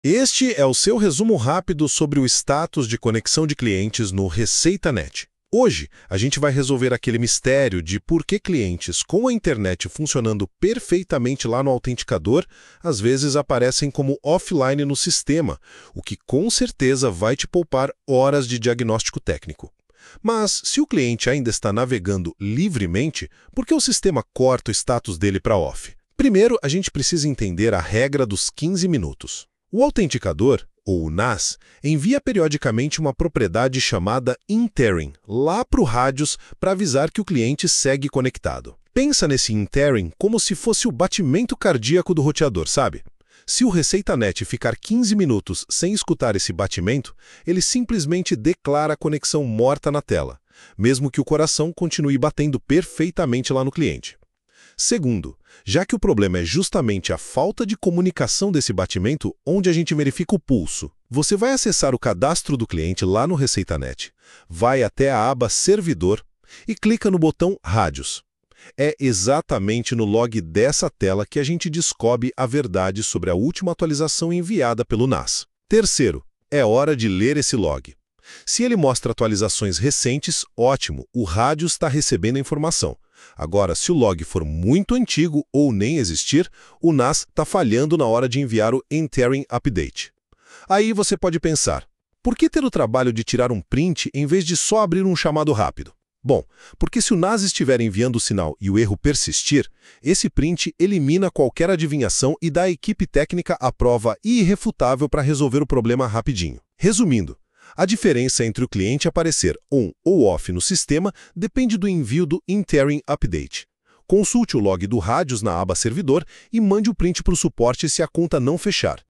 Este é o seu resumo rápido sobre o status de conexão de clientes no ReceitaNet. Hoje, a gente vai resolver aquele mistério de por que clientes com a internet funcionando perfeitamente lá no autenticador, às vezes aparecem como offline no sistema, o que com certeza vai te poupar horas de diagnóstico técnico. Mas, se o cliente ainda está navegando livremente, por que o sistema corta o status dele para off? Primeiro, a gente precisa entender a regra dos 15 minutos. O autenticador, ou o NAS, envia periodicamente uma propriedade chamada interim lá para o Radius para avisar que o cliente segue conectado. Pensa nesse interim como se fosse o batimento cardíaco do roteador, sabe? Se o ReceitaNet ficar 15 minutos sem escutar esse batimento, ele simplesmente declara a conexão morta na tela, mesmo que o coração continue batendo perfeitamente lá no cliente. Segundo, já que o problema é justamente a falta de comunicação desse batimento, onde a gente verifica o pulso, você vai acessar o cadastro do cliente lá no ReceitaNet, vai até a aba Servidor e clica no botão Radius. É exatamente no log dessa tela que a gente descobre a verdade sobre a última atualização enviada pelo NAS. Terceiro, é hora de ler esse log. Se ele mostra atualizações recentes, ótimo, o Radius está recebendo a informação. Agora, se o log for muito antigo ou nem existir, o NAS está falhando na hora de enviar o Interim Update. Aí você pode pensar, por que ter o trabalho de tirar um print em vez de só abrir um chamado rápido? Bom, porque se o NAS estiver enviando o sinal e o erro persistir, esse print elimina qualquer adivinhação e dá à equipe técnica a prova irrefutável para resolver o problema rapidinho. Resumindo, a diferença entre o cliente aparecer on ou off no sistema depende do envio do Interim Update. Consulte o log do Radius na aba Servidor e mande o print para o suporte se a conta não fechar.